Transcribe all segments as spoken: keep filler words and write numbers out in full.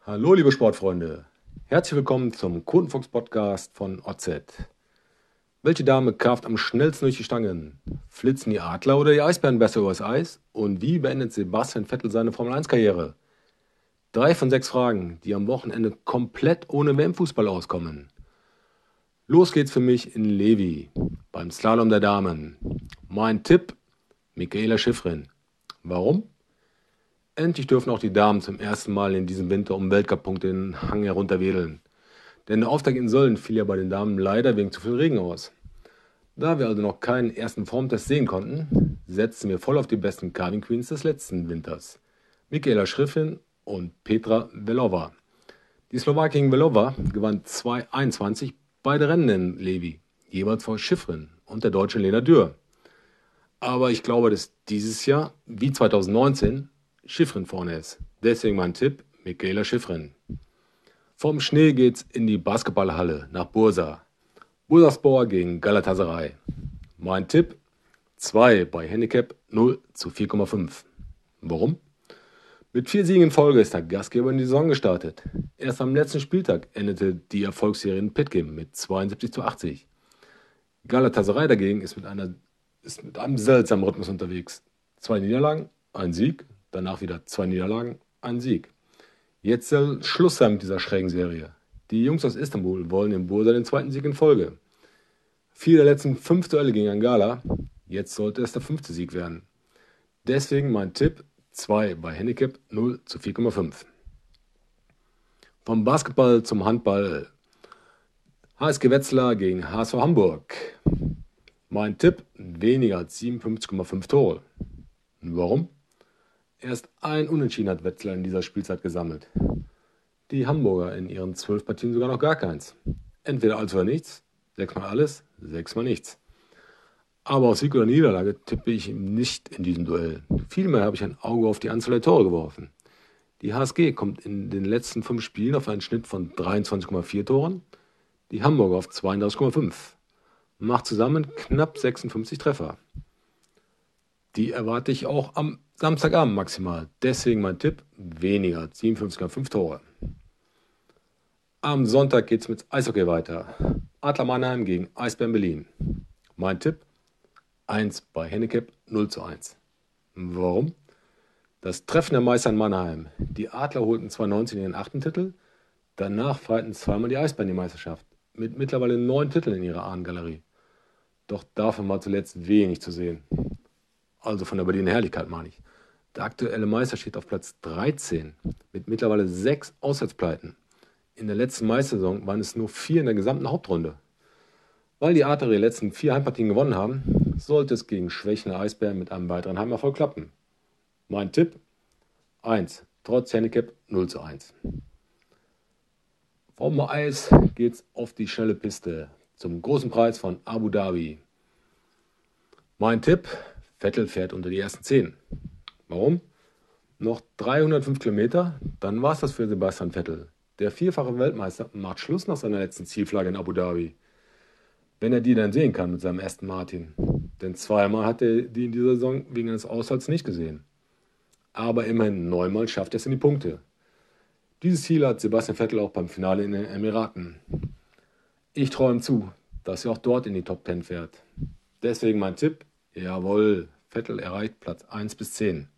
Hallo liebe Sportfreunde, herzlich willkommen zum Quotenfuchs Podcast von O Z. Welche Dame karft am schnellsten durch die Stangen? Flitzen die Adler oder die Eisbären besser übers Eis? Und wie beendet Sebastian Vettel seine Formel eins Karriere? Drei von sechs Fragen, die am Wochenende komplett ohne W M-Fußball auskommen. Los geht's für mich in Levi, beim Slalom der Damen. Mein Tipp, Michaela Shiffrin. Warum? Endlich dürfen auch die Damen zum ersten Mal in diesem Winter um Weltcup-Punkte den Hang herunterwedeln. Denn der Auftakt in Sölden fiel ja bei den Damen leider wegen zu viel Regen aus. Da wir also noch keinen ersten Formtest sehen konnten, setzten wir voll auf die besten Carving Queens des letzten Winters. Michaela Shiffrin und Petra Vlhova. Die Slowakin Vlhova gewann zwei einundzwanzig beide Rennen in Levi, jeweils vor Shiffrin und der Deutschen Lena Dürr. Aber ich glaube, dass dieses Jahr, wie zweitausendneunzehn, Shiffrin vorne ist. Deswegen mein Tipp, Michaela Shiffrin. Vom Schnee geht's in die Basketballhalle nach Bursa. Bursaspor gegen Galatasaray. Mein Tipp, zwei bei Handicap null zu vier Komma fünf. Warum? Mit vier Siegen in Folge ist der Gastgeber in die Saison gestartet. Erst am letzten Spieltag endete die Erfolgsserie in Pitgim mit zweiundsiebzig zu achtzig. Galatasaray dagegen ist mit, einer, ist mit einem seltsamen Rhythmus unterwegs. Zwei Niederlagen, ein Sieg, danach wieder zwei Niederlagen, ein Sieg. Jetzt soll Schluss sein mit dieser schrägen Serie. Die Jungs aus Istanbul wollen in Bursa den zweiten Sieg in Folge. Vier der letzten fünf Duelle gegen Angala. Jetzt sollte es der fünfte Sieg werden. Deswegen mein Tipp, zwei bei Handicap null zu vier Komma fünf. Vom Basketball zum Handball. H S G Wetzlar gegen H S V Hamburg. Mein Tipp, weniger als siebenundfünfzig Komma fünf Tore. Warum? Erst ein Unentschieden hat Wetzlar in dieser Spielzeit gesammelt. Die Hamburger in ihren zwölf Partien sogar noch gar keins. Entweder alles oder nichts, sechsmal alles, sechsmal nichts. Aber auf Sieg oder Niederlage tippe ich nicht in diesem Duell. Vielmehr habe ich ein Auge auf die Anzahl der Tore geworfen. Die H S G kommt in den letzten fünf Spielen auf einen Schnitt von dreiundzwanzig Komma vier Toren, die Hamburger auf zweiunddreißig Komma fünf. Macht zusammen knapp sechsundfünfzig Treffer. Die erwarte ich auch am Samstagabend maximal. Deswegen mein Tipp, weniger als siebenundfünfzig Komma fünf Tore. Am Sonntag geht es mit Eishockey weiter. Adler Mannheim gegen Eisbären Berlin. Mein Tipp, eins bei Handicap null zu eins. Warum? Das Treffen der Meister in Mannheim. Die Adler holten zweitausendneunzehn ihren achten Titel. Danach feierten zweimal die Eisbären die Meisterschaft. Mit mittlerweile neun Titeln in ihrer Ahnengalerie. Doch davon war zuletzt wenig zu sehen. Also von der Berliner Herrlichkeit meine ich. Der aktuelle Meister steht auf Platz dreizehn mit mittlerweile sechs Auswärtspleiten. In der letzten Meistersaison waren es nur vier in der gesamten Hauptrunde. Weil die Adler ihre letzten vier Heimpartien gewonnen haben, sollte es gegen schwächende Eisbären mit einem weiteren Heimerfolg klappen. Mein Tipp, eins, trotz Handicap null zu eins. Vom Eis geht's auf die schnelle Piste zum großen Preis von Abu Dhabi. Mein Tipp, Vettel fährt unter die ersten zehn. Warum? Noch dreihundertfünf Kilometer, dann war es das für Sebastian Vettel. Der vierfache Weltmeister macht Schluss nach seiner letzten Zielflagge in Abu Dhabi. Wenn er die dann sehen kann mit seinem Aston Martin. Denn zweimal hat er die in dieser Saison wegen eines Ausfalls nicht gesehen. Aber immerhin neunmal schafft er es in die Punkte. Dieses Ziel hat Sebastian Vettel auch beim Finale in den Emiraten. Ich traue ihm zu, dass er auch dort in die Top zehn fährt. Deswegen mein Tipp, jawohl, Vettel erreicht Platz eins bis zehn.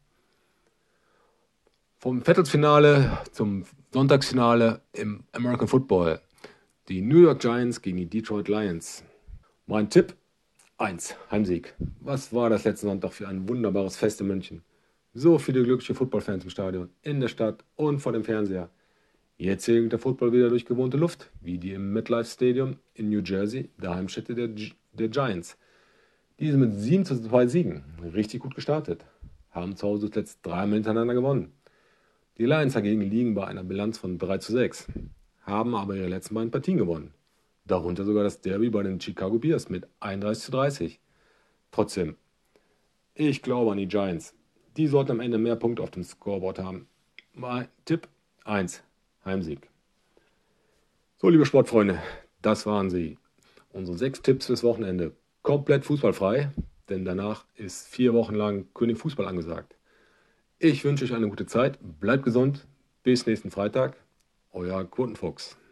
Vom Vettelsfinale zum Sonntagsfinale im American Football. Die New York Giants gegen die Detroit Lions. Mein Tipp, eins, Heimsieg. Was war das letzten Sonntag für ein wunderbares Fest in München. So viele glückliche Footballfans im Stadion, in der Stadt und vor dem Fernseher. Jetzt segelt der Football wieder durch gewohnte Luft, wie die im MetLife Stadium in New Jersey, der Heimstätte der, G- der Giants. Die sind mit sieben zu zwei Siegen richtig gut gestartet, haben zu Hause zuletzt dreimal hintereinander gewonnen. Die Lions dagegen liegen bei einer Bilanz von drei zu sechs, haben aber ihre letzten beiden Partien gewonnen. Darunter sogar das Derby bei den Chicago Bears mit einunddreißig zu dreißig. Trotzdem, ich glaube an die Giants. Die sollten am Ende mehr Punkte auf dem Scoreboard haben. Mein Tipp, eins, Heimsieg. So, liebe Sportfreunde, das waren sie. Unsere sechs Tipps fürs Wochenende. Komplett fußballfrei, denn danach ist vier Wochen lang König Fußball angesagt. Ich wünsche euch eine gute Zeit, bleibt gesund, bis nächsten Freitag. euer Quotenfuchs.